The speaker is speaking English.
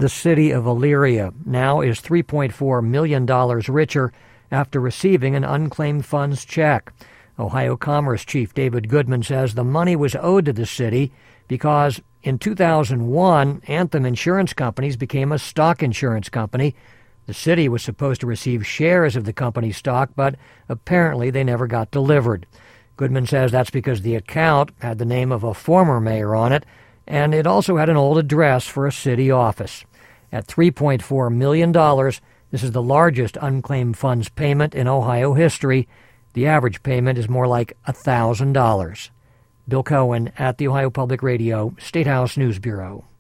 The city of Elyria now is $3.4 million richer after receiving an unclaimed funds check. Ohio Commerce Chief David Goodman says the money was owed to the city because in 2001, Anthem Insurance Companies became a stock insurance company. The city was supposed to receive shares of the company's stock, but apparently they never got delivered. Goodman says that's because the account had the name of a former mayor on it, and it also had an old address for a city office. At $3.4 million, this is the largest unclaimed funds payment in Ohio history. The average payment is more like $1,000. Bill Cohen at the Ohio Public Radio State House News Bureau.